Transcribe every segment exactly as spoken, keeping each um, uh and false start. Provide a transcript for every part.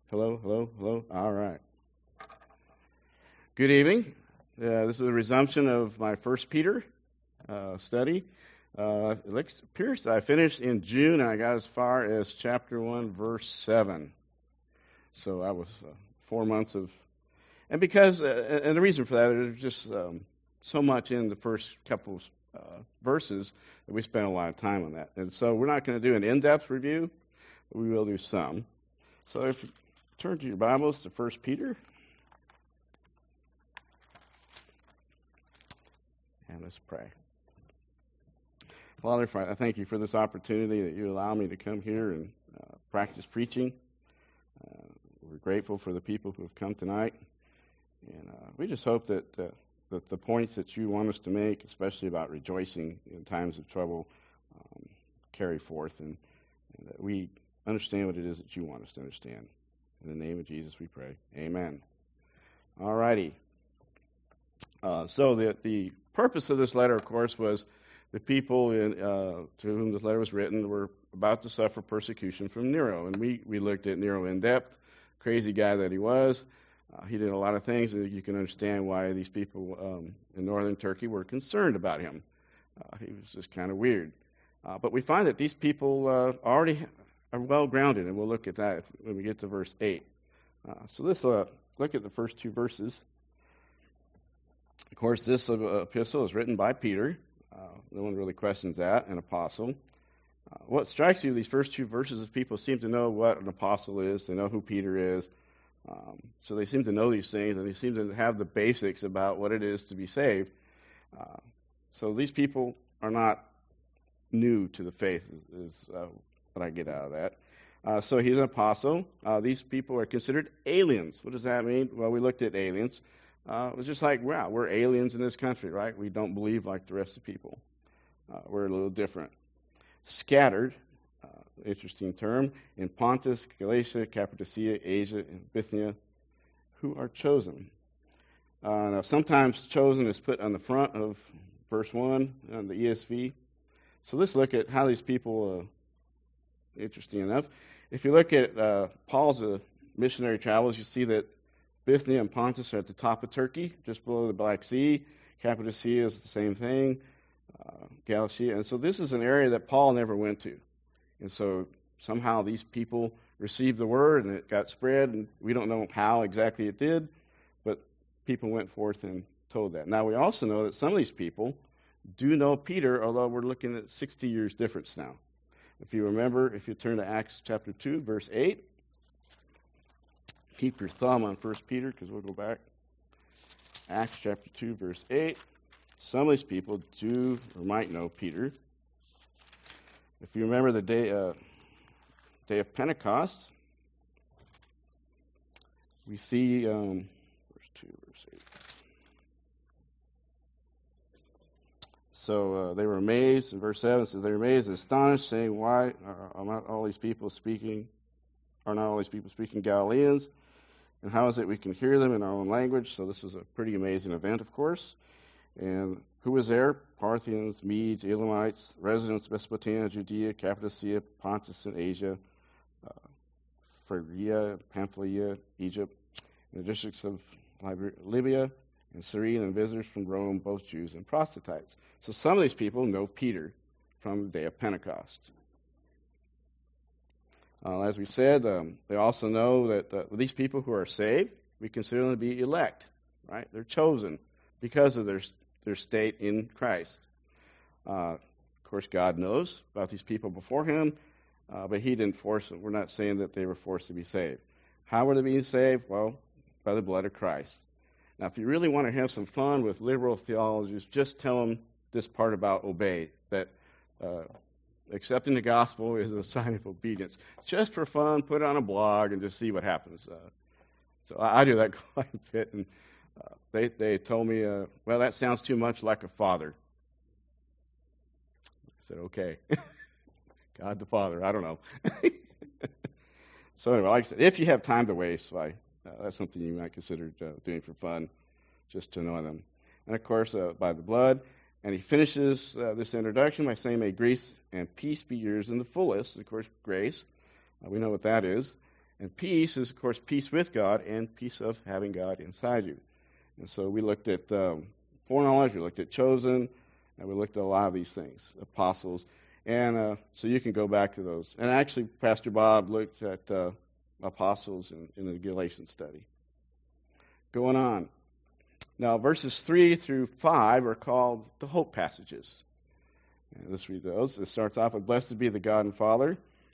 Hello, hello, hello. All right. Good evening. Uh, this is a resumption of my First Peter uh, study. Uh, it looks, appears that I finished in June, and I got as far as chapter one, verse seven. So I was uh, four months of, and because, uh, and the reason for that is just um, so much in the first couple of uh, verses that we spent a lot of time on that. And so we're not going to do an in-depth review, but we will do some. So if you turn to your Bibles to First Peter. And let's pray. Father, I thank you for this opportunity that you allow me to come here and uh, practice preaching. Uh, we're grateful for the people who have come tonight. And uh, we just hope that, uh, that the points that you want us to make, especially about rejoicing in times of trouble, um, carry forth, and, and that we understand what it is that you want us to understand. In the name of Jesus we pray. Amen. All righty. Uh, so the the purpose of this letter, of course, was the people in, uh, to whom this letter was written were about to suffer persecution from Nero. And we, we looked at Nero in depth, crazy guy that he was. Uh, he did a lot of things, and you can understand why these people um, in northern Turkey were concerned about him. Uh, he was just kind of weird. Uh, but we find that these people uh, already are well grounded, and we'll look at that when we get to verse eight. Uh, so let's uh, look at the first two verses. Of course, this epistle is written by Peter. Uh, no one really questions that, an apostle. Uh, what strikes you, these first two verses, is people seem to know what an apostle is. They know who Peter is. Um, so they seem to know these things, and they seem to have the basics about what it is to be saved. Uh, so these people are not new to the faith, is uh, what I get out of that. Uh, so he's an apostle. Uh, these people are considered aliens. What does that mean? Well, we looked at aliens. Uh, it was just like, wow, we're aliens in this country, right? We don't believe like the rest of the people. Uh, we're a little different. Scattered, uh, interesting term, in Pontus, Galatia, Cappadocia, Asia, and Bithynia, who are chosen. Uh, now, sometimes chosen is put on the front of verse one on the E S V. So let's look at how these people, uh, interesting enough, if you look at uh, Paul's uh, missionary travels, you see that Bithynia and Pontus are at the top of Turkey, just below the Black Sea. Cappadocia is the same thing, uh, Galatia. And so this is an area that Paul never went to. And so somehow these people received the word and it got spread, and we don't know how exactly it did, but people went forth and told that. Now we also know that some of these people do know Peter, although we're looking at sixty years difference now. If you remember, if you turn to Acts chapter two, verse eight, keep your thumb on First Peter, because we'll go back. Acts chapter two, verse eight. Some of these people do or might know Peter. If you remember the day, uh, day of Pentecost, we see um, verse two, verse eight. So uh, they were amazed. In verse seven, it says they were amazed and astonished, saying, "Why are not all these people speaking? Are not all these people speaking Galileans? And how is it we can hear them in our own language?" So this is a pretty amazing event, of course. And who was there? Parthians, Medes, Elamites, residents of Mesopotamia, Judea, Cappadocia, Pontus, and Asia, uh, Phrygia, Pamphylia, Egypt, and the districts of Libya and Cyrene, and visitors from Rome, both Jews and proselytes. So some of these people know Peter from the day of Pentecost. Uh, as we said, um, they also know that uh, these people who are saved, we consider them to be elect, right? They're chosen because of their their state in Christ. Uh, of course, God knows about these people before him, uh, but he didn't force them. We're not saying that they were forced to be saved. How were they being saved? Well, by the blood of Christ. Now, if you really want to have some fun with liberal theologians, just tell them this part about obey, that uh, accepting the gospel is a sign of obedience. Just for fun, put it on a blog and just see what happens. Uh, so I, I do that quite a bit. And uh, they they told me, uh, well, that sounds too much like a father. I said, okay. God the Father, I don't know. So anyway, like I said, if you have time to waste, like, uh, that's something you might consider uh, doing for fun, just to know them. And of course, uh, by the blood. And he finishes uh, this introduction by saying, "May grace and peace be yours in the fullest." Of course, grace. Uh, we know what that is. And peace is, of course, peace with God and peace of having God inside you. And so we looked at um, foreknowledge, we looked at chosen, and we looked at a lot of these things, apostles. And uh, so you can go back to those. And actually, Pastor Bob looked at uh, apostles in, in the Galatians study. Going on. Now, verses three through five are called the hope passages. And let's read those. It starts off with, Blessed be the God and Father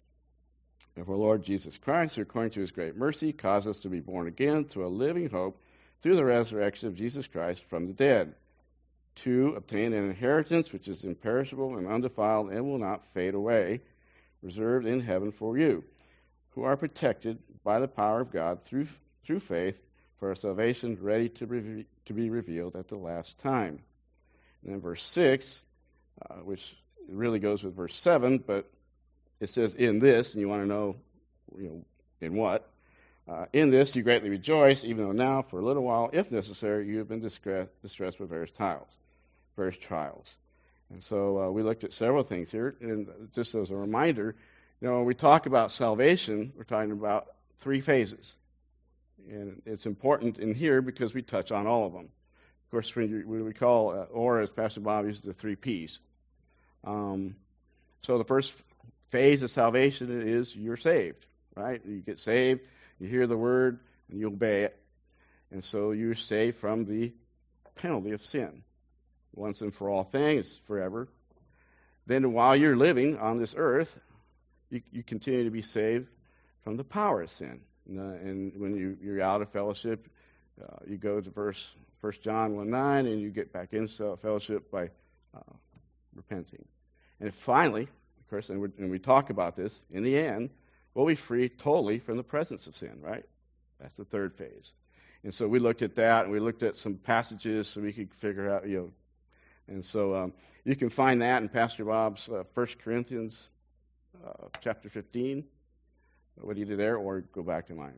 of our Lord Jesus Christ, who according to his great mercy caused us to be born again to a living hope through the resurrection of Jesus Christ from the dead, to obtain an inheritance which is imperishable and undefiled and will not fade away, reserved in heaven for you, who are protected by the power of God through through faith for our salvation, ready to, re- to be revealed at the last time. And then verse six, uh, which really goes with verse seven, but it says, in this, and you want to know, you know, in what? Uh, in this you greatly rejoice, even though now, for a little while, if necessary, you have been distressed, distressed with various trials. Various trials. And so uh, we looked at several things here, and just as a reminder, you know, when we talk about salvation, we're talking about three phases. And it's important in here because we touch on all of them. Of course, when, you, when we call, uh, or as Pastor Bob uses, the three P's. Um, so the first phase of salvation is you're saved, right? You get saved, you hear the word, and you obey it. And so you're saved from the penalty of sin. Once and for all things, forever. Then while you're living on this earth, you, you continue to be saved from the power of sin. And, uh, and when you, you're out of fellowship, uh, you go to verse First John one nine, and you get back into fellowship by uh, repenting. And finally, of course, and, and we talk about this, in the end, we'll be free totally from the presence of sin, right? That's the third phase. And so we looked at that, and we looked at some passages so we could figure out, you know, and so um, you can find that in Pastor Bob's uh, First Corinthians uh, chapter fifteen, what he did there, or go back to mine.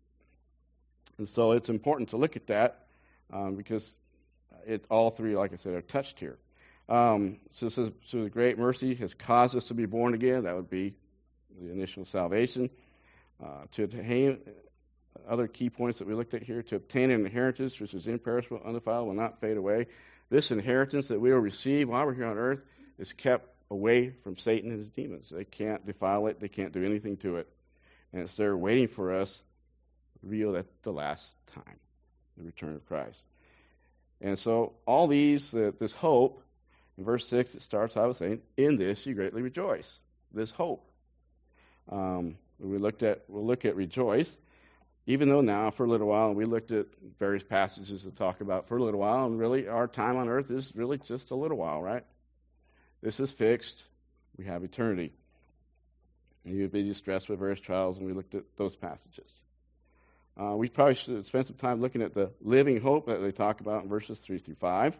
And so it's important to look at that um, because it all three, like I said, are touched here. Um, so it says, so the great mercy has caused us to be born again. That would be the initial salvation. Uh, to obtain other key points that we looked at here, to obtain an inheritance which is imperishable, undefiled, will not fade away. This inheritance that we will receive while we're here on earth is kept away from Satan and his demons. They can't defile it. They can't do anything to it. And it's there waiting for us, revealed at the last time, the return of Christ. And so all these, uh, this hope, in verse six, it starts out with saying, in this you greatly rejoice. This hope. Um, we looked at, we'll look at rejoice. Even though now, for a little while, we looked at various passages that talk about for a little while, and really our time on earth is really just a little while, right? This is fixed. We have eternity. And you'd be distressed with various trials, and we looked at those passages. Uh, we probably should spend some time looking at the living hope that they talk about in verses three through five.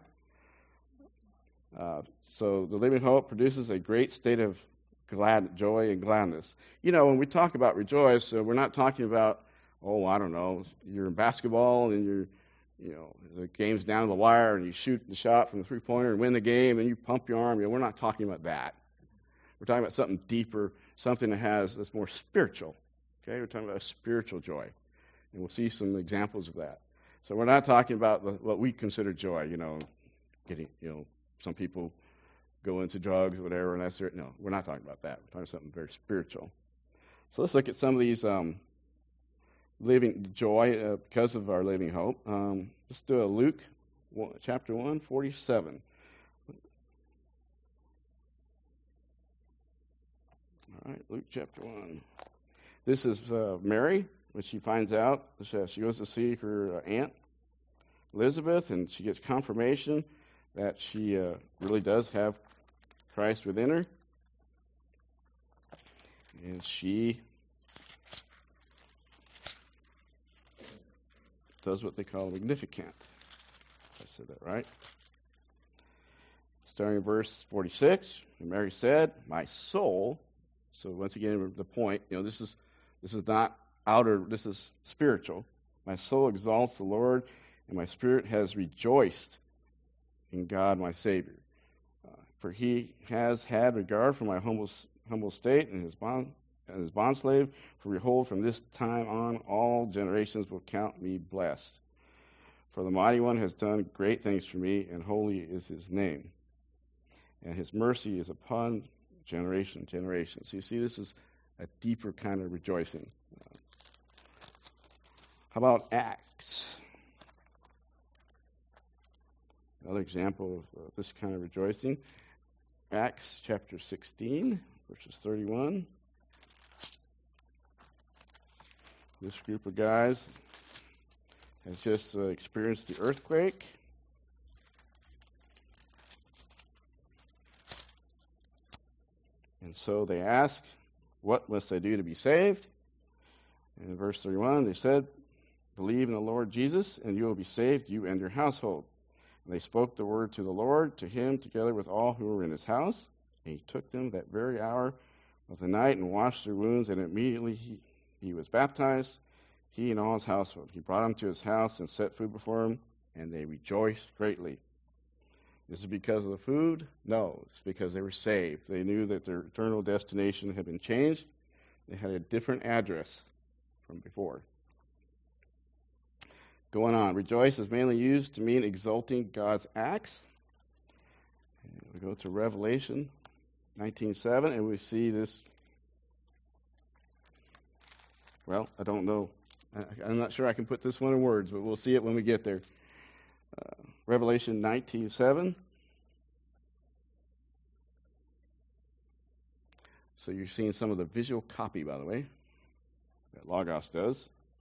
Uh, so the living hope produces a great state of glad joy and gladness. You know, when we talk about rejoice, uh, we're not talking about, oh, I don't know, you're in basketball and you're, you know, the game's down to the wire and you shoot the shot from the three-pointer and win the game and you pump your arm. You know, we're not talking about that. We're talking about something deeper, something that has that's more spiritual. Okay, we're talking about a spiritual joy, and we'll see some examples of that. So we're not talking about the, what we consider joy. You know, getting, you know, some people go into drugs or whatever, and that's their, no, we're not talking about that. We're talking about something very spiritual. So let's look at some of these. Um, Living joy uh, because of our living hope. Um, let's do a Luke one, chapter one, forty-seven. All right, Luke chapter one. This is uh, Mary, when she finds out, she goes to see her uh, aunt, Elizabeth, and she gets confirmation that she uh, really does have Christ within her. And she does what they call Magnificat. I said that right. Starting in verse forty-six, Mary said, "My soul." So once again, the point, you know, this is this is not outer. This is spiritual. My soul exalts the Lord, and my spirit has rejoiced in God, my Savior, uh, for He has had regard for my humble humble state, and has bond and his bondslave, for behold, from this time on all generations will count me blessed. For the Mighty One has done great things for me, and holy is his name. And his mercy is upon generation, generation. So you see, this is a deeper kind of rejoicing. Uh, how about Acts? Another example of uh, this kind of rejoicing. Acts chapter sixteen, verses thirty-one. This group of guys has just uh, experienced the earthquake. And so they ask, what must I do to be saved? And in verse thirty-one, they said, believe in the Lord Jesus, and you will be saved, you and your household. And they spoke the word to the Lord, to him, together with all who were in his house. And he took them that very hour of the night and washed their wounds, and immediately he, he was baptized, he and all his household. He brought them to his house and set food before him, and they rejoiced greatly. Is it because of the food? No, it's because they were saved. They knew that their eternal destination had been changed. They had a different address from before. Going on, rejoice is mainly used to mean exalting God's acts. And we go to Revelation nineteen seven, and we see this. Well, I don't know. I'm not sure I can put this one in words, but we'll see it when we get there. Uh, Revelation nineteen seven. So you're seeing some of the visual copy, by the way, that Logos does.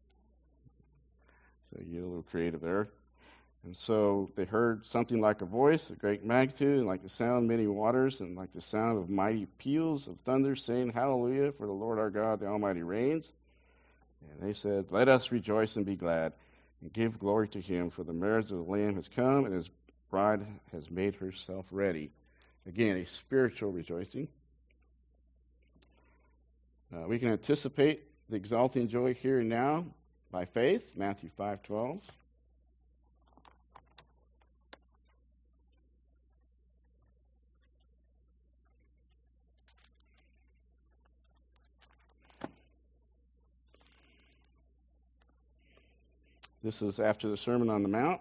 So you get a little creative there. And so they heard something like a voice, a great magnitude, and like the sound of many waters, and like the sound of mighty peals of thunder, saying, Hallelujah, for the Lord our God, the Almighty reigns. And they said, let us rejoice and be glad, and give glory to him, for the marriage of the Lamb has come, and his bride has made herself ready. Again, a spiritual rejoicing. Uh, we can anticipate the exalting joy here and now by faith, Matthew five twelve. This is after the Sermon on the Mount.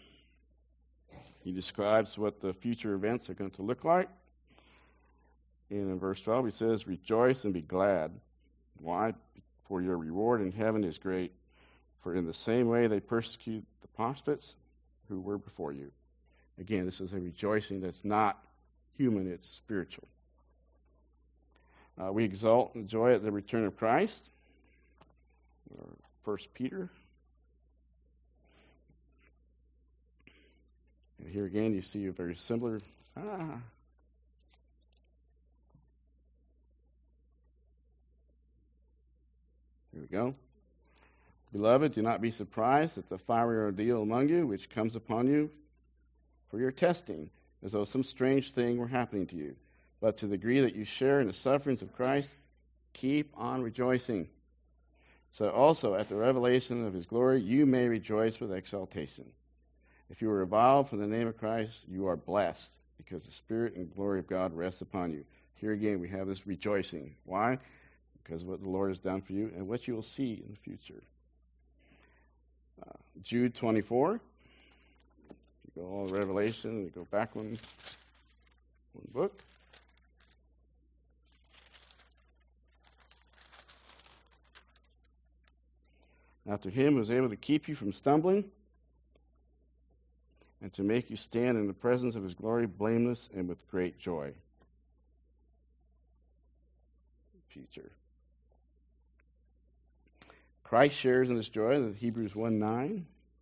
He describes what the future events are going to look like. And in verse twelve, he says, rejoice and be glad. Why? For your reward in heaven is great. For in the same way they persecute the prophets who were before you. Again, this is a rejoicing that's not human, it's spiritual. Uh, we exult and joy at the return of Christ. First Peter. And here again, you see a very similar. Ah. Here we go. Beloved, do not be surprised at the fiery ordeal among you, which comes upon you for your testing, as though some strange thing were happening to you. But to the degree that you share in the sufferings of Christ, keep on rejoicing. So also at the revelation of his glory, you may rejoice with exultation. If you are reviled for the name of Christ, you are blessed, because the Spirit and glory of God rests upon you. Here again, we have this rejoicing. Why? Because of what the Lord has done for you and what you will see in the future. Uh, Jude twenty-four. You go all to Revelation, and you go back one, one book. Now to him who is able to keep you from stumbling and to make you stand in the presence of his glory blameless and with great joy. Future. Christ shares in this joy, in Hebrews one nine.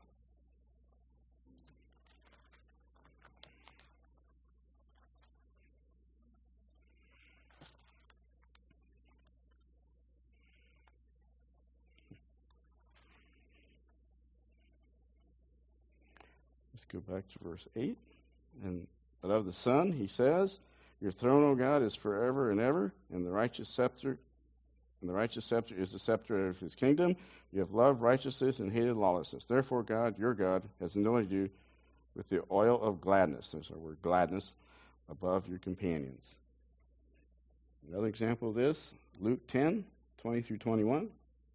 Let's go back to verse eight. And but of the Son, he says, your throne, O God, is forever and ever, and the righteous scepter And the righteous scepter is the scepter of his kingdom. You have loved righteousness and hated lawlessness. Therefore, God, your God, has anointed you with the oil of gladness. There's our word gladness above your companions. Another example of this, Luke ten, twenty through twenty-one.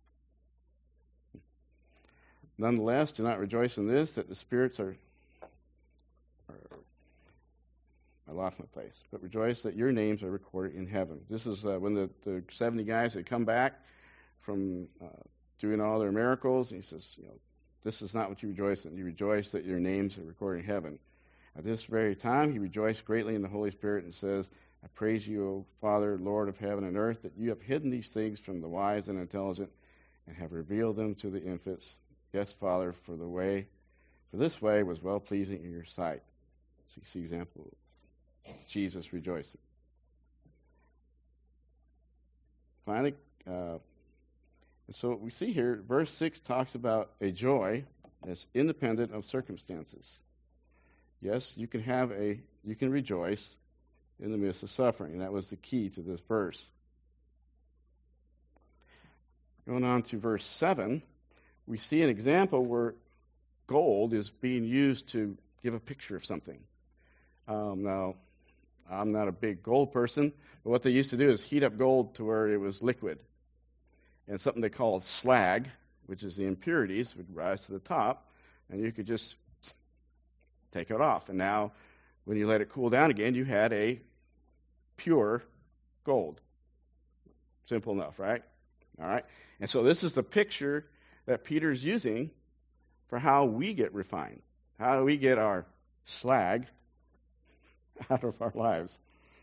Nonetheless, do not rejoice in this, that the spirits are, are I lost my place, but rejoice that your names are recorded in heaven. This is uh, when the, the seventy guys had come back from uh, doing all their miracles. And he says, you know, this is not what you rejoice in. You rejoice that your names are recorded in heaven. At this very time, he rejoiced greatly in the Holy Spirit and says, I praise you, O Father, Lord of heaven and earth, that you have hidden these things from the wise and intelligent and have revealed them to the infants. Yes, Father, for the way, for this way was well pleasing in your sight. So you see example of Jesus rejoicing. Finally, uh, and so what we see here, verse six talks about a joy that's independent of circumstances. Yes, you can have a, you can rejoice in the midst of suffering, and that was the key to this verse. Going on to verse seven, we see an example where gold is being used to give a picture of something. Um, now, I'm not a big gold person, but what they used to do is heat up gold to where it was liquid. And something they called slag, which is the impurities, would rise to the top, and you could just take it off. And now, when you let it cool down again, you had a pure gold. Simple enough, right? All right. And so this is the picture that Peter's using for how we get refined. How do we get our slag out of our lives?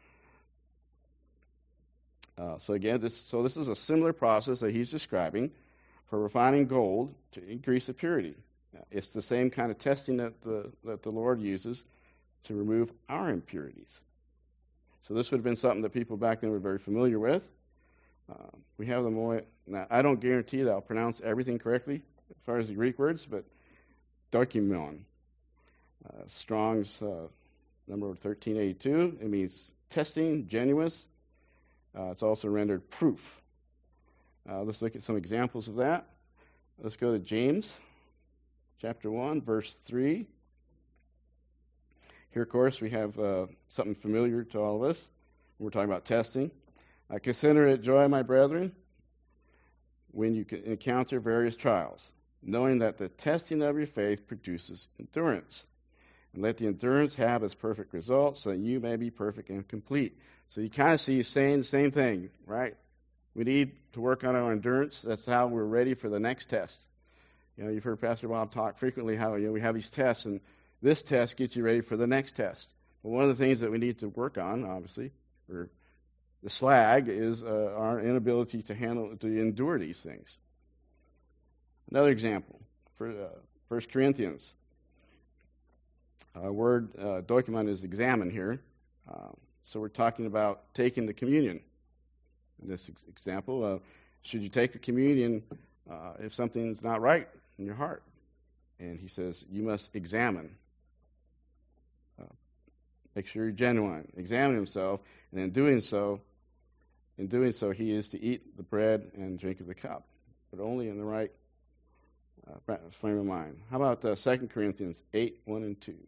Uh, so again, this so this is a similar process that he's describing for refining gold to increase the purity. It's the same kind of testing that the that the Lord uses to remove our impurities. So this would have been something that people back then were very familiar with. Uh, we have the more. Now, I don't guarantee that I'll pronounce everything correctly as far as the Greek words, but dokimon, uh, Strong's uh, number thirteen eighty-two. It means testing, genuine. Uh, it's also rendered proof. Uh, let's look at some examples of that. Let's go to James, chapter one, verse three. Here, of course, we have uh, something familiar to all of us. We're talking about testing. I consider it joy, my brethren, when you encounter various trials, knowing that the testing of your faith produces endurance. And let the endurance have its perfect result, so that you may be perfect and complete. So you kind of see he's saying the same thing, right? We need to work on our endurance. That's how we're ready for the next test. You know, you've heard Pastor Bob talk frequently how you know, we have these tests, and this test gets you ready for the next test. But one of the things that we need to work on, obviously, or the slag, is uh, our inability to handle, to endure these things. Another example, for uh, First Corinthians. Our word uh, dokimon is examine here. Uh, so we're talking about taking the communion. In this ex- example, uh, should you take the communion uh, if something's not right in your heart? And he says, you must examine. Uh, make sure you're genuine. Examine himself, and in doing so, in doing so, he is to eat the bread and drink of the cup, but only in the right uh, frame of mind. How about uh, Second Corinthians eight, one and two?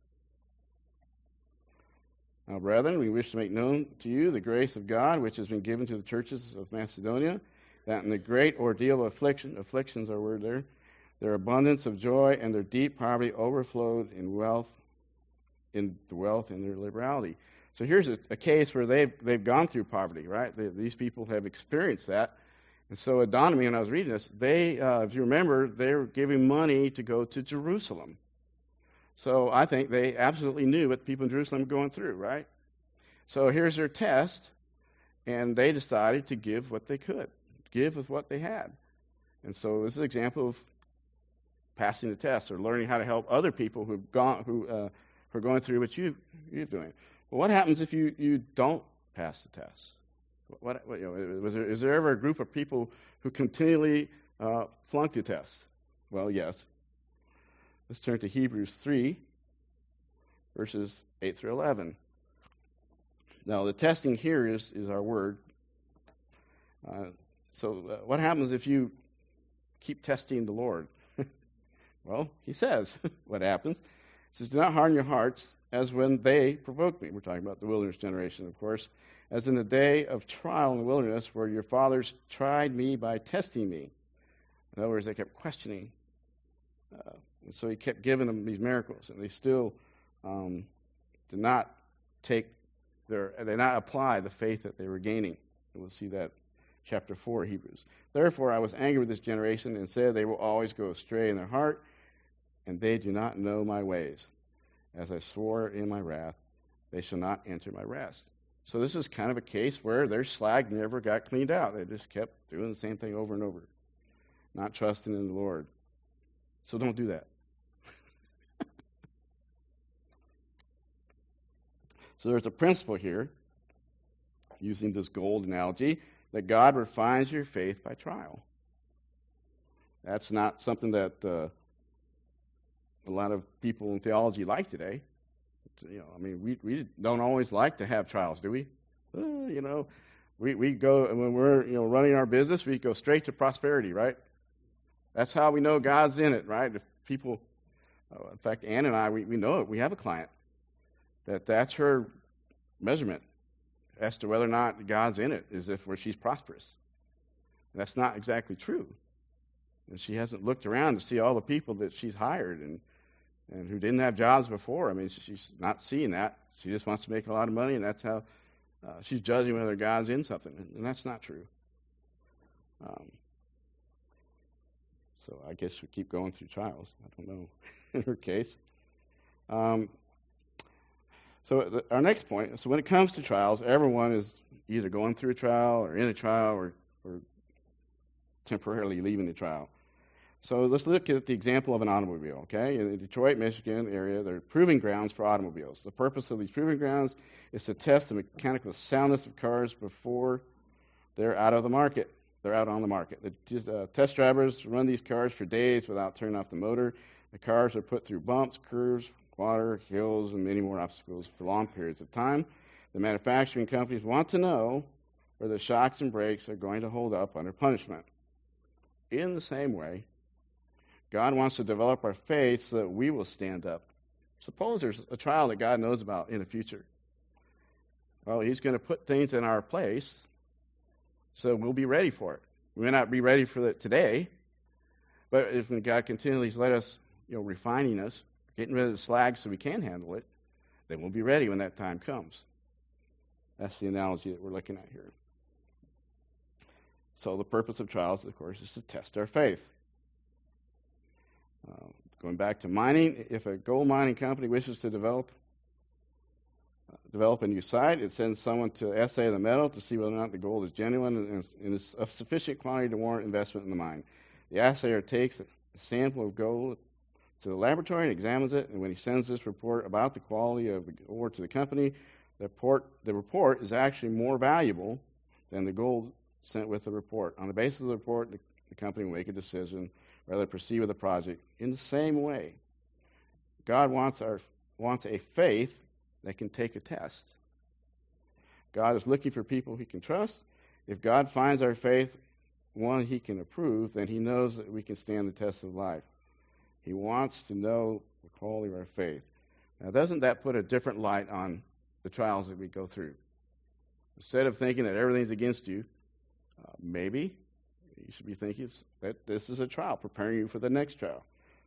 Now, brethren, we wish to make known to you the grace of God, which has been given to the churches of Macedonia, that in the great ordeal of affliction, afflictions are word there, their abundance of joy and their deep poverty overflowed in wealth, in the wealth and their liberality. So here's a, a case where they've they've gone through poverty, right? They, these people have experienced that. And so it dawned on me when I was reading this, they, uh, if you remember, they were giving money to go to Jerusalem. So I think they absolutely knew what the people in Jerusalem were going through, right? So here's their test, and they decided to give what they could, give with what they had. And so this is an example of passing the test or learning how to help other people who've gone, who, uh, who are going through what you, you're doing. Well, what happens if you, you don't pass the test? What, what, you know, was there, is there ever a group of people who continually uh, flunk the test? Well, yes. Let's turn to Hebrews three, verses eight through eleven. Now, the testing here is, is our word. Uh, so uh, what happens if you keep testing the Lord? Well, he says what happens. He says, do not harden your hearts as when they provoked me. We're talking about the wilderness generation, of course. as in the day of trial in the wilderness, where your fathers tried me by testing me. In other words, they kept questioning. Uh, and so he kept giving them these miracles, and they still um, did not take their, they did not apply the faith that they were gaining. And we'll see that chapter four of Hebrews. Therefore I was angry with this generation and said, they will always go astray in their heart, and they do not know my ways. As I swore in my wrath, they shall not enter my rest. So this is kind of a case where their slag never got cleaned out. They just kept doing the same thing over and over, not trusting in the Lord. So don't do that. So there's a principle here, using this gold analogy, that God refines your faith by trial. That's not something that uh, a lot of people in theology like today. You know, I mean, we we don't always like to have trials, do we? Uh, you know, we we go when we're you know running our business, we go straight to prosperity, right? That's how we know God's in it, right? If people, uh, in fact, Ann and I, we we know it. We have a client that that's her measurement as to whether or not God's in it, is if where she's prosperous. And that's not exactly true. And she hasn't looked around to see all the people that she's hired and and who didn't have jobs before. I mean, she's not seeing that. She just wants to make a lot of money, and that's how uh, she's judging whether God's in something. And that's not true. Um, so I guess we keep going through trials. I don't know in her case. Um, so the, our next point, so when it comes to trials, everyone is either going through a trial or in a trial or, or temporarily leaving the trial. So let's look at the example of an automobile, okay? In the Detroit, Michigan area, there are proving grounds for automobiles. The purpose of these proving grounds is to test the mechanical soundness of cars before they're out of the market. They're out on the market. The uh, test drivers run these cars for days without turning off the motor. The cars are put through bumps, curves, water, hills, and many more obstacles for long periods of time. The manufacturing companies want to know whether shocks and brakes are going to hold up under punishment. In the same way, God wants to develop our faith so that we will stand up. Suppose there's a trial that God knows about in the future. Well, he's going to put things in our place so we'll be ready for it. We may not be ready for it today, but if God continually let us, you know, refining us, getting rid of the slag so we can handle it, then we'll be ready when that time comes. That's the analogy that we're looking at here. So the purpose of trials, of course, is to test our faith. Uh, going back to mining, if a gold mining company wishes to develop uh, develop a new site, it sends someone to assay the metal to see whether or not the gold is genuine and, and is of sufficient quantity to warrant investment in the mine. The assayer takes a sample of gold to the laboratory and examines it, and when he sends this report about the quality of the ore to the company, the report, the report is actually more valuable than the gold sent with the report. On the basis of the report, the, the company will make a decision whether to proceed with the project. In the same way, God wants our wants a faith that can take a test. God is looking for people he can trust. If God finds our faith one he can approve, then he knows that we can stand the test of life. He wants to know the quality of our faith. Now, doesn't that put a different light on the trials that we go through? Instead of thinking that everything's against you, uh, maybe you should be thinking that this is a trial, preparing you for the next trial.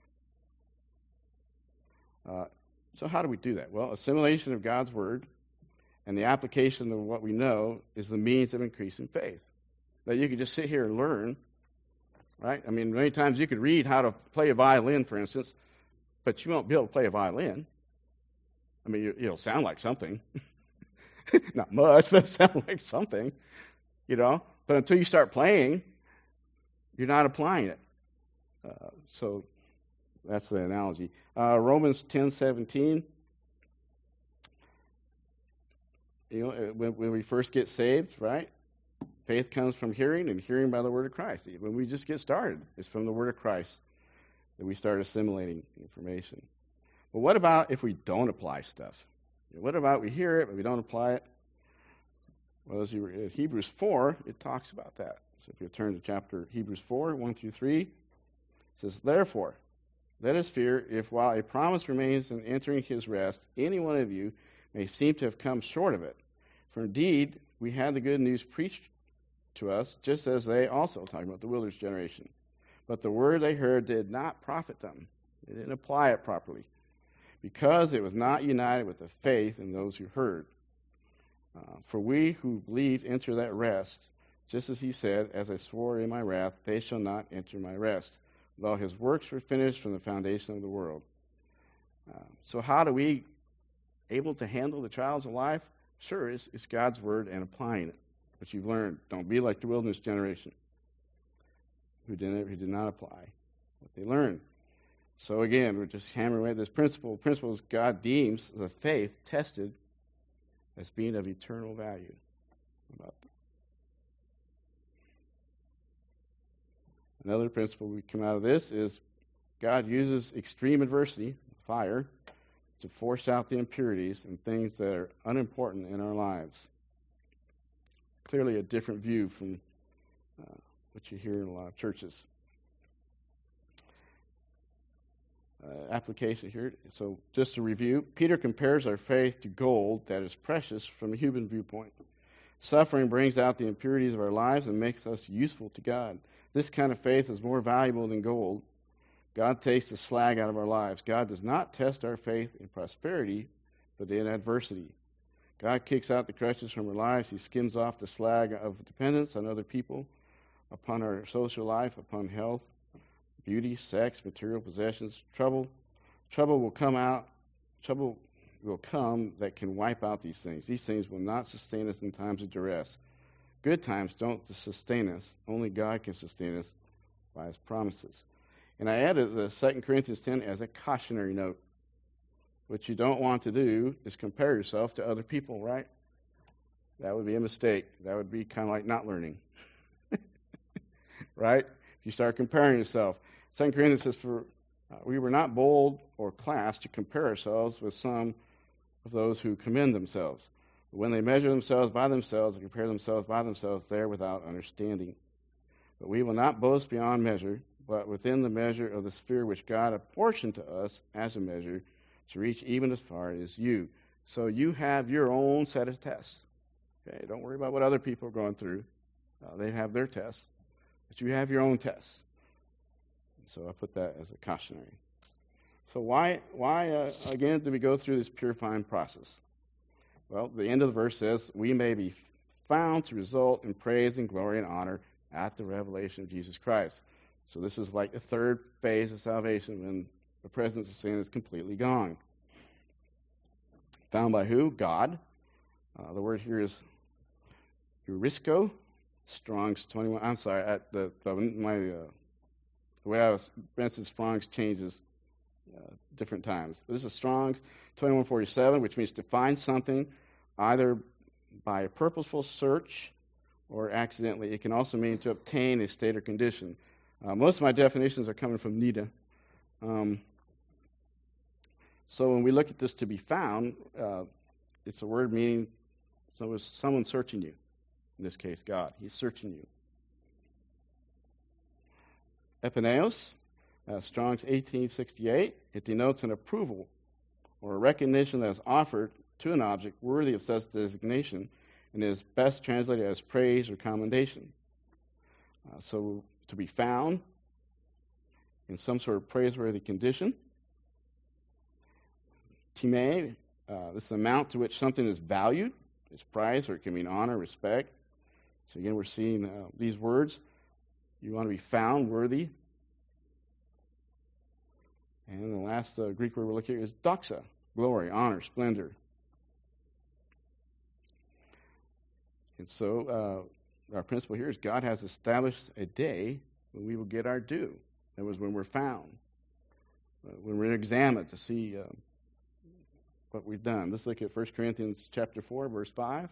Uh, so how do we do that? Well, assimilation of God's Word and the application of what we know is the means of increasing faith. Now, you could just sit here and learn, right? I mean, many times you could read how to play a violin, for instance, but you won't be able to play a violin. I mean, it'll sound like something. Not much, but it'll sound like something, you know. But until you start playing, you're not applying it. Uh, so that's the analogy. Uh, Romans ten seventeen. You know, when, when we first get saved, right? Faith comes from hearing, and hearing by the word of Christ. When we just get started, it's from the word of Christ that we start assimilating information. But what about if we don't apply stuff? What about we hear it, but we don't apply it? Well, as you read Hebrews four, it talks about that. So if you turn to chapter Hebrews four, one through three, it says, therefore, let us fear if while a promise remains in entering his rest, any one of you may seem to have come short of it. For indeed, we had the good news preached to us, just as they also, talking about the wilderness generation. But the word they heard did not profit them. They didn't apply it properly, because it was not united with the faith in those who heard. Uh, for we who believe enter that rest, just as he said, as I swore in my wrath, they shall not enter my rest, though his works were finished from the foundation of the world. Uh, so how do we able to handle the trials of life? Sure, it's, it's God's word and applying it. What you've learned. Don't be like the wilderness generation who didn't, who did not apply what they learned. So again, we're just hammering away this principle. Principles God deems the faith tested as being of eternal value. About that. Another principle we come out of this is God uses extreme adversity, fire, to force out the impurities and things that are unimportant in our lives. Clearly a different view from uh, what you hear in a lot of churches. Uh, application here. So just to review, Peter compares our faith to gold that is precious from a human viewpoint. Suffering brings out the impurities of our lives and makes us useful to God. This kind of faith is more valuable than gold. God takes the slag out of our lives. God does not test our faith in prosperity, but in adversity. God kicks out the crutches from our lives. He skims off the slag of dependence on other people, upon our social life, upon health, beauty, sex, material possessions. Trouble, trouble will come out. Trouble will come that can wipe out these things. These things will not sustain us in times of duress. Good times don't sustain us. Only God can sustain us by His promises. And I added the Second Corinthians ten as a cautionary note. What you don't want to do is compare yourself to other people, right? That would be a mistake. That would be kind of like not learning. Right? If you start comparing yourself. Second Corinthians says, for uh, we were not bold or class to compare ourselves with some of those who commend themselves. When they measure themselves by themselves and compare themselves by themselves, they are without understanding. But we will not boast beyond measure, but within the measure of the sphere which God apportioned to us as a measure, to reach even as far as you. So you have your own set of tests. Okay, don't worry about what other people are going through. Uh, they have their tests, but you have your own tests. So I put that as a cautionary. So why, why uh, again, do we go through this purifying process? Well, the end of the verse says, we may be found to result in praise and glory and honor at the revelation of Jesus Christ. So this is like the third phase of salvation when the presence of sin is completely gone. Found by who? God. Uh, the word here is eurisco. Strong's twenty-one. I'm sorry. At the, the my uh, the way I was mentioned Strong's changes uh, different times. This is Strong's twenty-one forty-seven, which means to find something either by a purposeful search or accidentally. It can also mean to obtain a state or condition. Uh, most of my definitions are coming from Nita. Um, so when we look at this to be found, uh, it's a word meaning so it's someone searching you. In this case, God. He's searching you. Epineos, uh, Strong's eighteen sixty-eight, it denotes an approval or a recognition that is offered to an object worthy of such designation and is best translated as praise or commendation. Uh, so to be found in some sort of praiseworthy condition. Time, uh, this is the amount to which something is valued, its price, or it can mean honor, respect. So again, we're seeing uh, these words. You want to be found worthy. And the last uh, Greek word we're looking at is doxa, glory, honor, splendor. And so uh, our principle here is God has established a day when we will get our due. That was when we're found, uh, when we're examined to see uh, what we've done. Let's look at First Corinthians chapter four, verse five.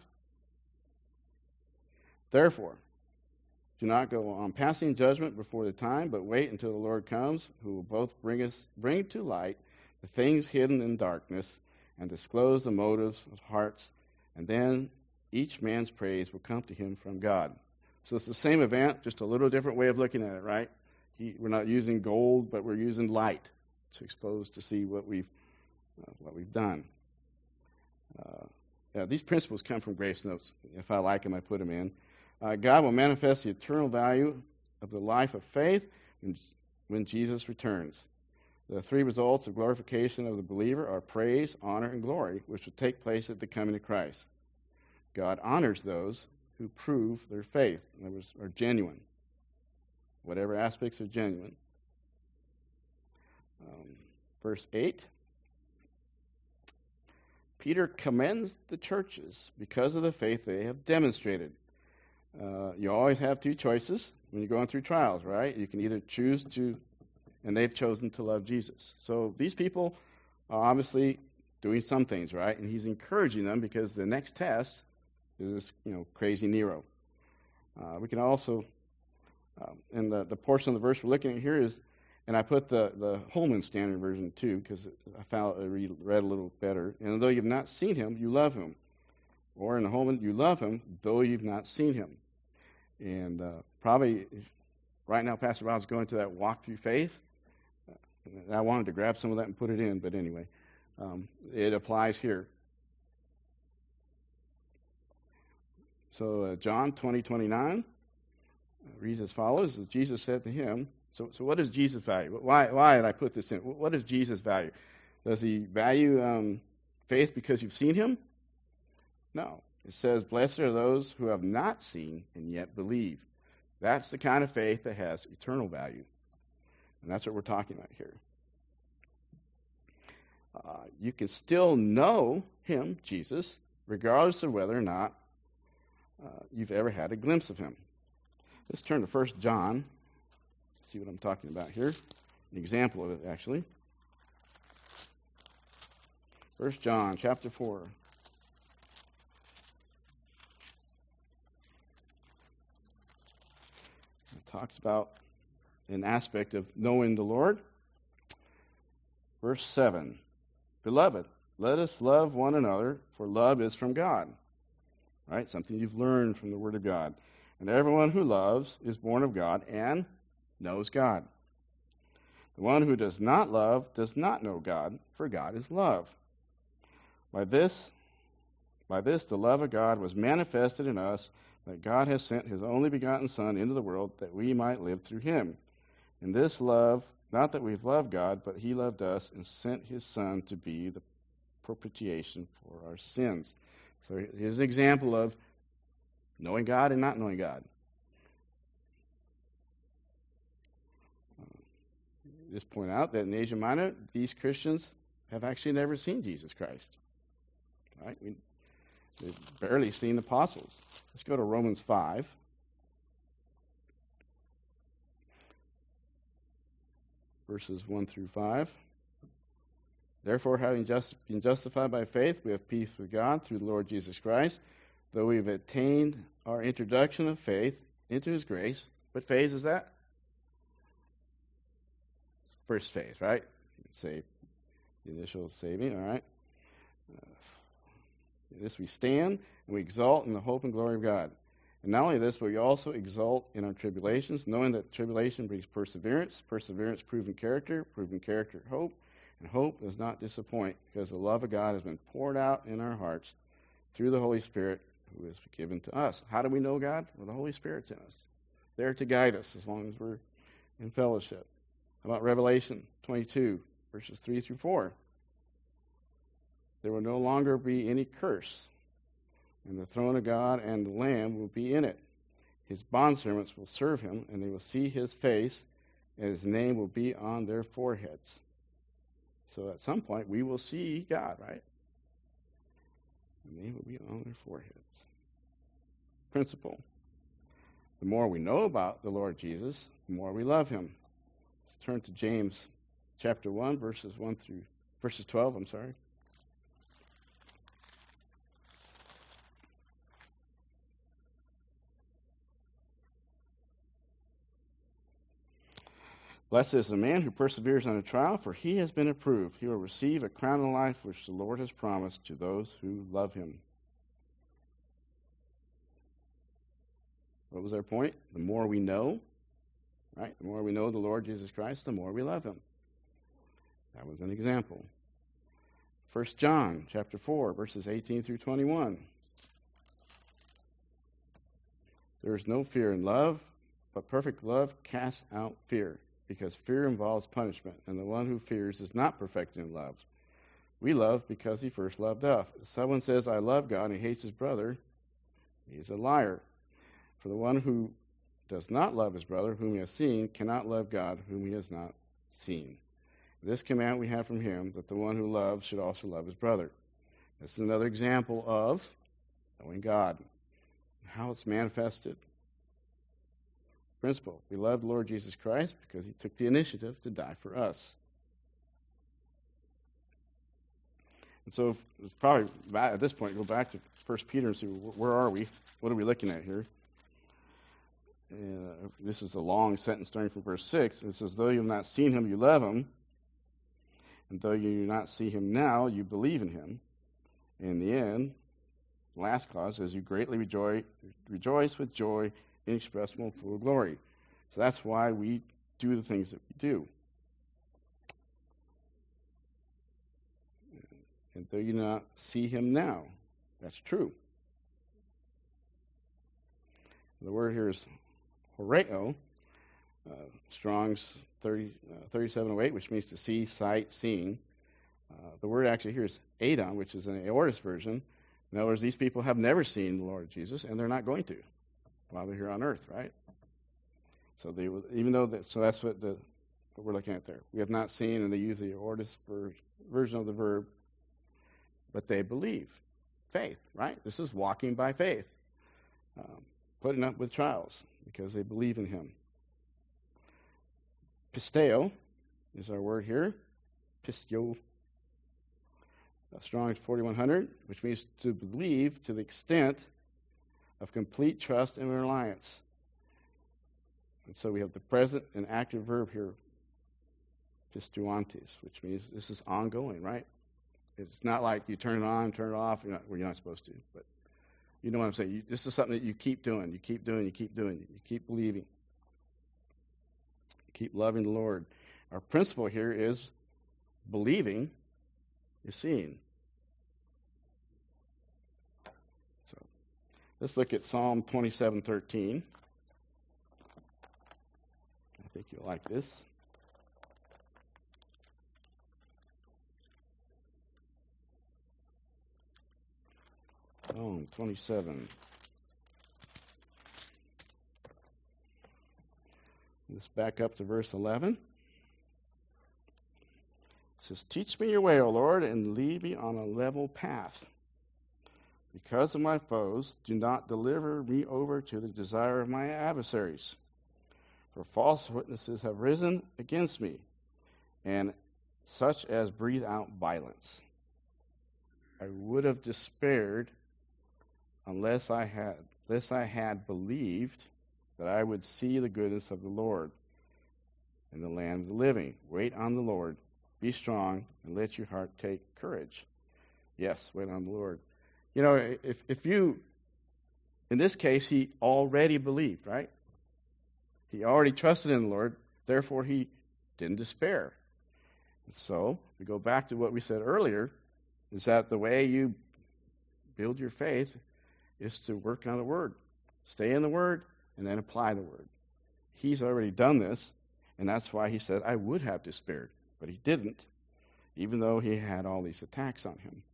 Therefore, do not go on passing judgment before the time, but wait until the Lord comes, who will both bring us bring to light the things hidden in darkness and disclose the motives of hearts, and then each man's praise will come to him from God. So it's the same event, just a little different way of looking at it, right? He, we're not using gold, but we're using light to expose to see what we've uh, what we've done. Uh, uh, these principles come from Grace Notes. If I like them, I put them in. Uh, God will manifest the eternal value of the life of faith when, when Jesus returns. The three results of glorification of the believer are praise, honor, and glory, which will take place at the coming of Christ. God honors those who prove their faith, in other words, are genuine. Whatever aspects are genuine. Um, verse eight. Peter commends the churches because of the faith they have demonstrated. Uh, you always have two choices when you're going through trials, right? You can either choose to, and they've chosen to love Jesus. So these people are obviously doing some things, right? And he's encouraging them because the next test is this, you know, crazy Nero. Uh, we can also, um, and the, the portion of the verse we're looking at here is, and I put the, the Holman Standard Version too, because I found I read, read a little better. And though you've not seen him, you love him. Or in the Holman, you love him, though you've not seen him. And uh, probably right now, Pastor Rob's going to that walk through faith. I wanted to grab some of that and put it in, but anyway, um, it applies here. So uh, John twenty twenty-nine uh, reads as follows: as Jesus said to him. So, so what is Jesus value? Why, why did I put this in? What is Jesus value? Does he value um, faith because you've seen him? No. It says, blessed are those who have not seen and yet believe. That's the kind of faith that has eternal value. And that's what we're talking about here. Uh, you can still know him, Jesus, regardless of whether or not uh, you've ever had a glimpse of him. Let's turn to First John. See what I'm talking about here. An example of it, actually. First John, chapter four. It talks about an aspect of knowing the Lord. Verse seven. Beloved, let us love one another, for love is from God. Right? Something you've learned from the Word of God. And everyone who loves is born of God and knows God. The one who does not love does not know God, for God is love. By this, by this the love of God was manifested in us, that God has sent his only begotten Son into the world that we might live through him. And this love, not that we've loved God, but he loved us and sent his Son to be the propitiation for our sins. So here's an example of knowing God and not knowing God. Just point out that in Asia Minor, these Christians have actually never seen Jesus Christ. Right? We, they've barely seen apostles. Let's go to Romans five. Verses one through five. Therefore, having just been justified by faith, we have peace with God through the Lord Jesus Christ, though we've attained our introduction of faith into his grace. What phase is that? First phase, right? Say the initial saving, all right? Uh, in this we stand, and we exalt in the hope and glory of God. And not only this, but we also exult in our tribulations, knowing that tribulation brings perseverance, perseverance proven character, proven character hope, and hope does not disappoint, because the love of God has been poured out in our hearts through the Holy Spirit who is given to us. How do we know God? Well, the Holy Spirit's in us, there to guide us as long as we're in fellowship. How about Revelation twenty-two, verses three through four? There will no longer be any curse, and the throne of God and the Lamb will be in it. His bondservants will serve him, and they will see his face, and his name will be on their foreheads. So at some point, we will see God, right? The name will be on their foreheads. Principle. The more we know about the Lord Jesus, the more we love him. Let's turn to James chapter one, verses one through verses twelve, I'm sorry. Blessed is the man who perseveres under trial, for he has been approved. He will receive a crown of life which the Lord has promised to those who love him. What was our point? The more we know, right? The more we know the Lord Jesus Christ, the more we love him. That was an example. First John chapter four, verses eighteen through twenty-one. There is no fear in love, but perfect love casts out fear, because fear involves punishment, and the one who fears is not perfected in love. We love because he first loved us. If someone says, I love God, and he hates his brother, he is a liar. For the one who does not love his brother, whom he has seen, cannot love God, whom he has not seen. This command we have from him, that the one who loves should also love his brother. This is another example of knowing God, how it's manifested. Principle, we love the Lord Jesus Christ because he took the initiative to die for us. And so it's probably, at this point, go back to First Peter and see, where are we? What are we looking at here? Uh, this is a long sentence starting from verse six. It says, though you have not seen him, you love him. And though you do not see him now, you believe in him. In the end, the last clause says, you greatly rejoice, rejoice with joy inexpressible, full of glory. So that's why we do the things that we do. And though you do not see him now, that's true. The word here is horeo, uh, Strong's thirty, uh, thirty-seven oh eight, which means to see, sight, seeing. Uh, the word actually here is Adon, which is an aorist version. In other words, these people have never seen the Lord Jesus, and they're not going to while they're here on earth, right? So they, even though that, so that's what the what we're looking at there. We have not seen, and they use the aorist ver, version of the verb, but they believe. Faith, right? This is walking by faith, um, putting up with trials because they believe in him. Pisteo is our word here. Pisteo. Strong's forty-one hundred, which means to believe to the extent of complete trust and reliance. And so we have the present and active verb here, pistuantes, which means this is ongoing, right? It's not like you turn it on, turn it off. You're not, well, you're not supposed to, but you know what I'm saying. You, this is something that you keep doing, you keep doing, you keep doing, you keep believing, you keep loving the Lord. Our principle here is believing is seeing. So let's look at Psalm twenty-seven thirteen. I think you'll like this. Psalm twenty-seven. Let's back up to verse eleven. It says, teach me your way, O Lord, and lead me on a level path. Because of my foes, do not deliver me over to the desire of my adversaries. For false witnesses have risen against me, and such as breathe out violence. I would have despaired unless I had, unless I had believed that I would see the goodness of the Lord in the land of the living. Wait on the Lord. Be strong, and let your heart take courage. Yes, wait on the Lord. You know, if if you, in this case, he already believed, right? He already trusted in the Lord, therefore he didn't despair. So, we go back to what we said earlier, is that the way you build your faith is to work on the Word. Stay in the Word, and then apply the Word. He's already done this, and that's why he said, I would have despaired. But he didn't, even though he had all these attacks on him.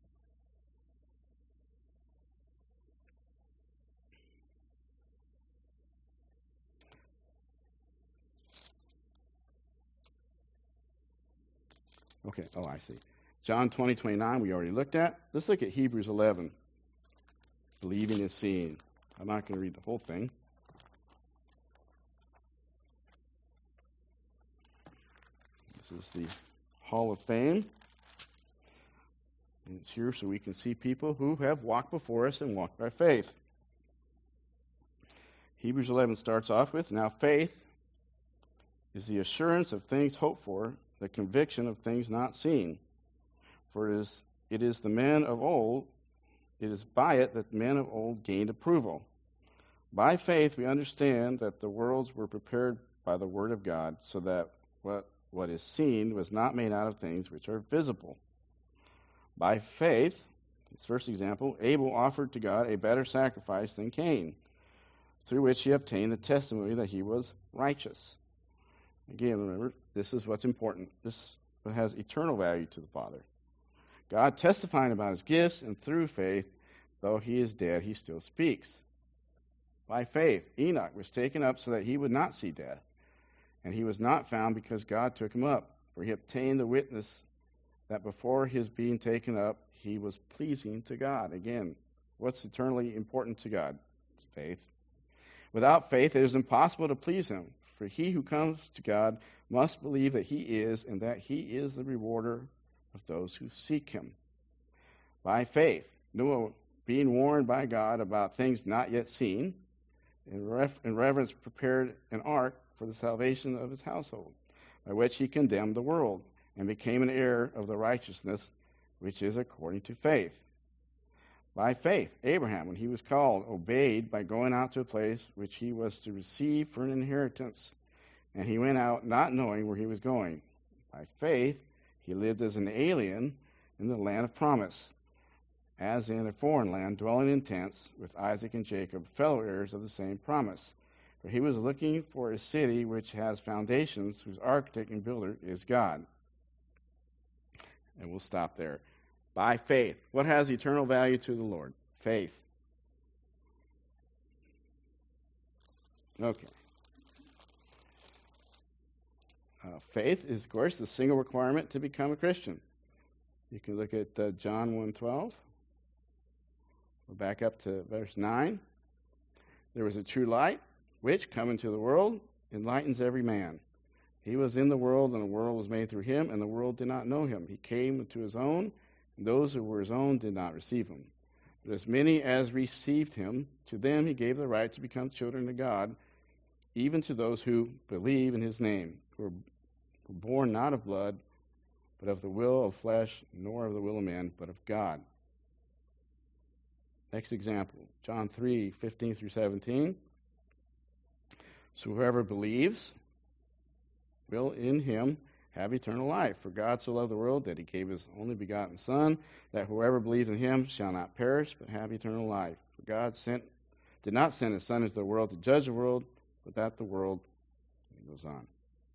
Okay, oh, I see. John twenty, twenty-nine, we already looked at. Let's look at Hebrews eleven. Believing is seeing. I'm not going to read the whole thing. This is the Hall of Fame. And it's here so we can see people who have walked before us and walked by faith. Hebrews eleven starts off with, now faith is the assurance of things hoped for, the conviction of things not seen. For it is, it is the men of old, it is by it that men of old gained approval. By faith we understand that the worlds were prepared by the word of God, so that what What is seen was not made out of things which are visible. By faith, this first example, Abel offered to God a better sacrifice than Cain, through which he obtained the testimony that he was righteous. Again, remember, this is what's important. This has eternal value to the Father. God testifying about his gifts, and through faith, though he is dead, he still speaks. By faith, Enoch was taken up so that he would not see death, and he was not found because God took him up, for he obtained the witness that before his being taken up, he was pleasing to God. Again, what's eternally important to God? It's faith. Without faith, it is impossible to please him, for he who comes to God must believe that he is, and that he is the rewarder of those who seek him. By faith, Noah, being warned by God about things not yet seen, in, ref- in reverence prepared an ark for the salvation of his household, by which he condemned the world, and became an heir of the righteousness which is according to faith. By faith, Abraham, when he was called, obeyed by going out to a place which he was to receive for an inheritance, and he went out not knowing where he was going. By faith, he lived as an alien in the land of promise, as in a foreign land, dwelling in tents with Isaac and Jacob, fellow heirs of the same promise. For he was looking for a city which has foundations, whose architect and builder is God. And we'll stop there. By faith. What has eternal value to the Lord? Faith. Okay. Uh, faith is, of course, the single requirement to become a Christian. You can look at uh, John one twelve. We're back up to verse nine. There was a true light, which, coming to the world, enlightens every man. He was in the world, and the world was made through him, and the world did not know him. He came to his own, and those who were his own did not receive him. But as many as received him, to them he gave the right to become children of God, even to those who believe in his name, who were born not of blood, but of the will of flesh, nor of the will of man, but of God. Next example, John three, fifteen through seventeen. So whoever believes will in him have eternal life. For God so loved the world that he gave his only begotten Son, that whoever believes in him shall not perish, but have eternal life. For God sent, did not send his Son into the world to judge the world, but that the world, he goes on.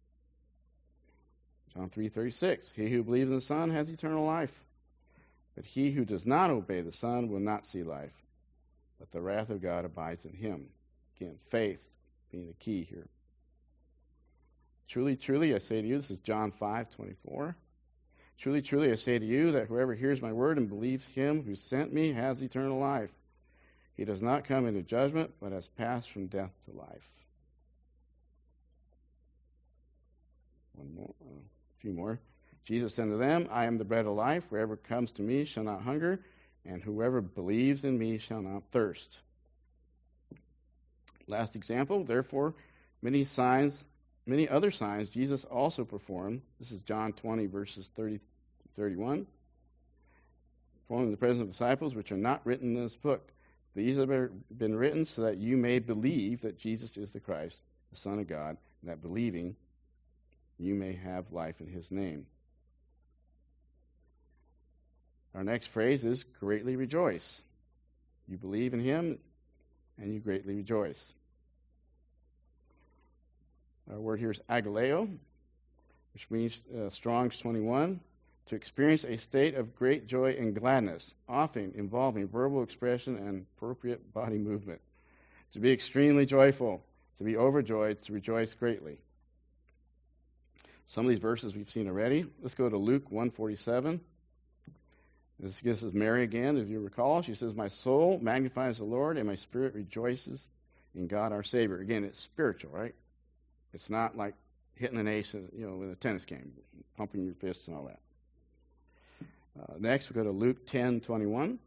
John three thirty-six, he who believes in the Son has eternal life, but he who does not obey the Son will not see life, but the wrath of God abides in him. Again, faith being the key here. Truly, truly, I say to you, this is John five twenty-four. Truly, truly, I say to you that whoever hears my word and believes him who sent me has eternal life. He does not come into judgment, but has passed from death to life. One more, uh, a few more. Jesus said to them, I am the bread of life. Whoever comes to me shall not hunger, and whoever believes in me shall not thirst. Last example, therefore, many signs Many other signs Jesus also performed. This is John twenty, verses thirty to thirty-one. Performed in the presence of disciples, which are not written in this book. These have been written so that you may believe that Jesus is the Christ, the Son of God, and that believing you may have life in his name. Our next phrase is greatly rejoice. You believe in him, and you greatly rejoice. Our word here is agaleo, which means uh, Strong's twenty-one, to experience a state of great joy and gladness, often involving verbal expression and appropriate body movement. To be extremely joyful, to be overjoyed, to rejoice greatly. Some of these verses we've seen already. Let's go to Luke one forty-seven. This gives us Mary again, if you recall. She says, my soul magnifies the Lord, and my spirit rejoices in God our Savior. Again, it's spiritual, right? It's not like hitting an ace, you know, in a tennis game, pumping your fists and all that. Uh, next, we go to Luke ten twenty-one.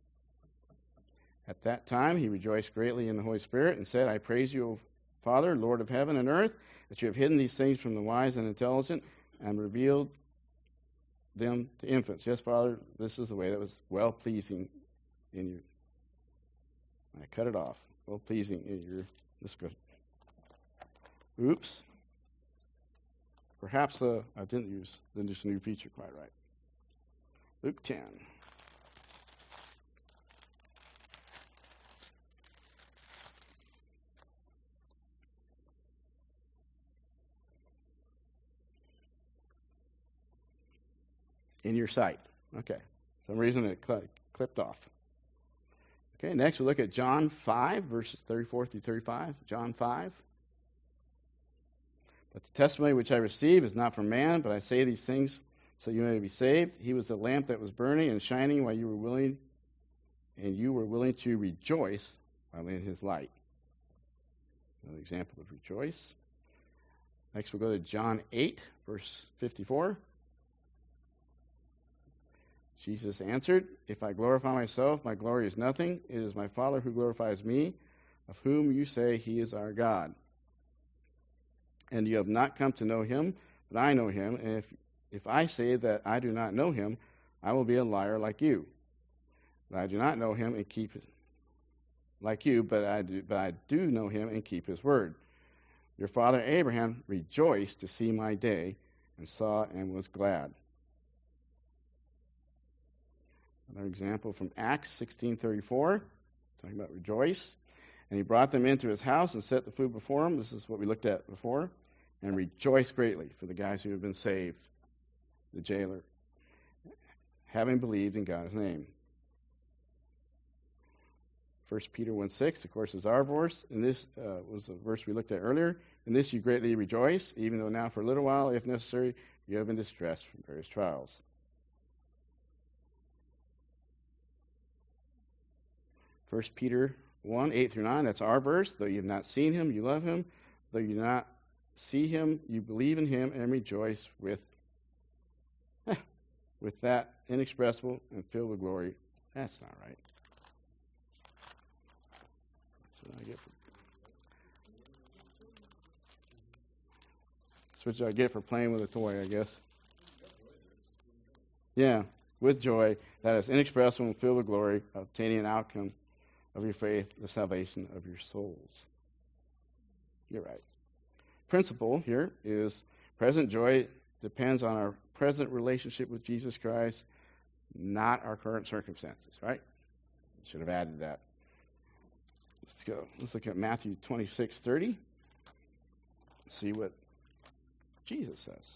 At that time, he rejoiced greatly in the Holy Spirit and said, I praise you, O Father, Lord of heaven and earth, that you have hidden these things from the wise and intelligent and revealed them to infants. Yes, Father, this is the way that was well-pleasing in you. I cut it off. Well-pleasing in your... Let's go. Oops. Perhaps uh, I didn't use the new feature quite right. Luke ten. In your sight. Okay. For some reason it cl- clipped off. Okay, next we look at John five, verses thirty-four through thirty-five. John five. But the testimony which I receive is not from man, but I say these things so you may be saved. He was a lamp that was burning and shining while you were willing, and you were willing to rejoice while in his light. Another example of rejoice. Next we'll go to John eight, verse fifty-four. Jesus answered, if I glorify myself, my glory is nothing. It is my Father who glorifies me, of whom you say he is our God. And you have not come to know him, but I know him. And if, if I say that I do not know him, I will be a liar like you. But I do not know him and keep it like you, but I do, but I do know him and keep his word. Your father Abraham rejoiced to see my day, and saw and was glad. Another example from Acts sixteen thirty-four, talking about rejoice. And he brought them into his house and set the food before them. This is what we looked at before. And rejoiced greatly for the guys who have been saved, the jailer, having believed in God's name. First Peter one six, of course, is our verse. And this uh, was a verse we looked at earlier. In this you greatly rejoice, even though now for a little while, if necessary, you have been distressed from various trials. First Peter one, eight through nine, that's our verse. Though you have not seen him, you love him. Though you do not see him, you believe in him and rejoice with, eh, with that inexpressible and filled with glory. That's not right. That's what I get for, that's what I get for playing with a toy, I guess. Yeah, with joy that is inexpressible and filled with glory, obtaining an outcome of your faith, the salvation of your souls. You're right. Principle here is present joy depends on our present relationship with Jesus Christ, not our current circumstances, right? Should have added that. Let's go. Let's look at Matthew twenty-six thirty. See what Jesus says.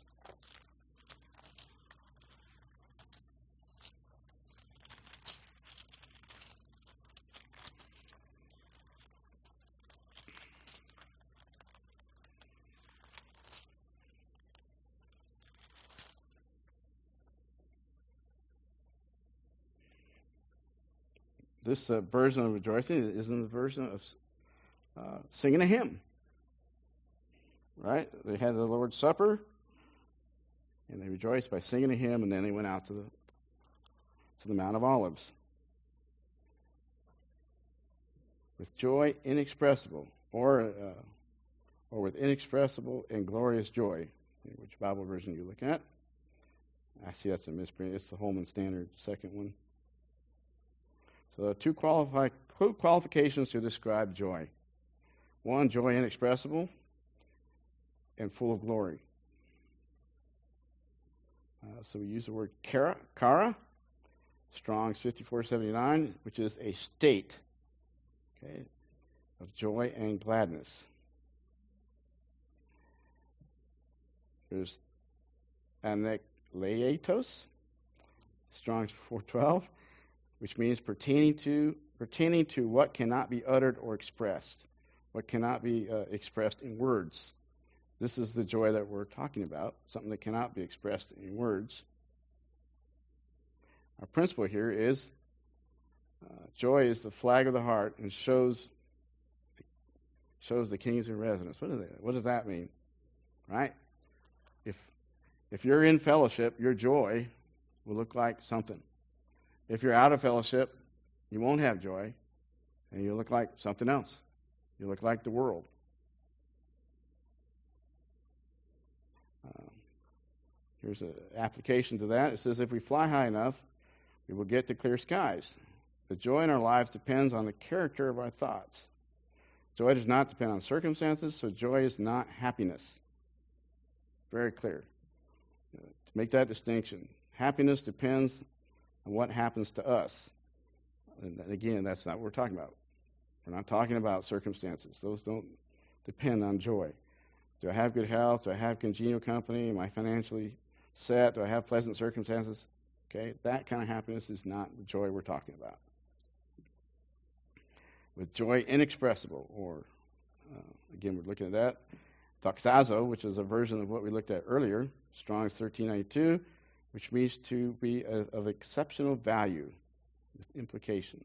This uh, version of rejoicing is in the version of uh, singing a hymn. Right? They had the Lord's Supper, and they rejoiced by singing a hymn, and then they went out to the to the Mount of Olives. With joy inexpressible, or uh, or with inexpressible and glorious joy. Which Bible version you look at? I see that's a misprint. It's the Holman Standard, second one. So two, qualify, two qualifications to describe joy. One, joy inexpressible and full of glory. Uh, so we use the word kara, kara, Strong's fifty-four seventy-nine, which is a state, okay, of joy and gladness. There's anekletos, Strong's four twelve, which means pertaining to pertaining to what cannot be uttered or expressed, what cannot be uh, expressed in words. This is the joy that we're talking about, something that cannot be expressed in words. Our principle here is uh, joy is the flag of the heart and shows shows the King is in residence. What, is that? What does that mean? Right? If if you're in fellowship, your joy will look like something. If you're out of fellowship, you won't have joy, and you'll look like something else. You'll look like the world. Uh, here's an application to that. It says, if we fly high enough, we will get to clear skies. The joy in our lives depends on the character of our thoughts. Joy does not depend on circumstances, so joy is not happiness. Very clear. Uh, to make that distinction, happiness depends on what happens to us. And again, that's not what we're talking about. We're not talking about circumstances. Those don't depend on joy. Do I have good health? Do I have congenial company? Am I financially set? Do I have pleasant circumstances? Okay, that kind of happiness is not the joy we're talking about. With joy inexpressible, or uh, again, we're looking at that. Doxazo, which is a version of what we looked at earlier, Strong's thirteen ninety-two, which means to be a, of exceptional value, with implication.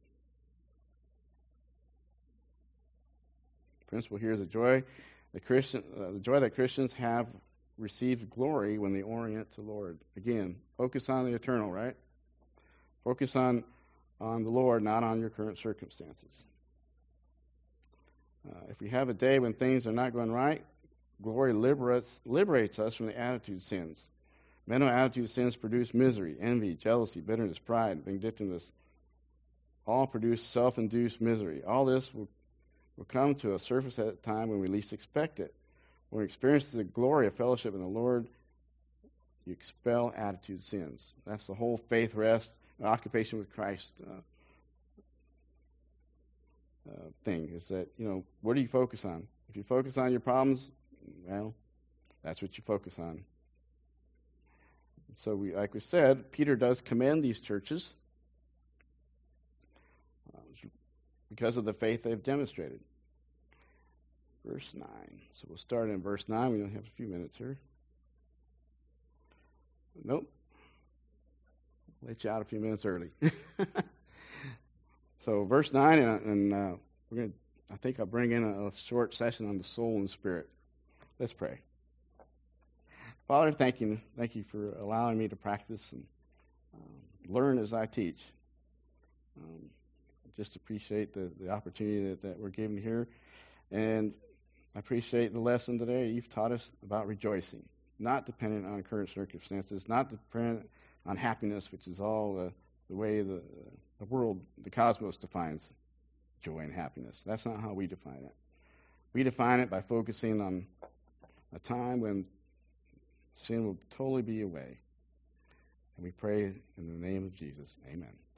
The principle here is the joy, the Christian, uh, the joy that Christians have received glory when they orient to the Lord. Again, focus on the eternal, right? Focus on on the Lord, not on your current circumstances. Uh, if we have a day when things are not going right, glory liberates, liberates us from the attitude sins. Mental attitude sins produce misery, envy, jealousy, bitterness, pride, vindictiveness. All produce self-induced misery. All this will, will come to a surface at a time when we least expect it. When we experience the glory of fellowship in the Lord, you expel attitude sins. That's the whole faith, rest, and occupation with Christ uh, uh, thing, is that, you know, what do you focus on? If you focus on your problems, well, that's what you focus on. So, we, like we said, Peter does commend these churches uh, because of the faith they've demonstrated. Verse nine. So we'll start in verse nine. We only have a few minutes here. Nope. Let you out a few minutes early. So verse nine, and, and uh, we're going to, I think I'll bring in a, a short session on the soul and spirit. Let's pray. Father, thank you, thank you for allowing me to practice and um, learn as I teach. Um, just appreciate the, the opportunity that, that we're given here. And I appreciate the lesson today. You've taught us about rejoicing, not dependent on current circumstances, not dependent on happiness, which is all uh, the way the, the world, the cosmos defines joy and happiness. That's not how we define it. We define it by focusing on a time when sin will totally be away. And we pray in the name of Jesus. Amen.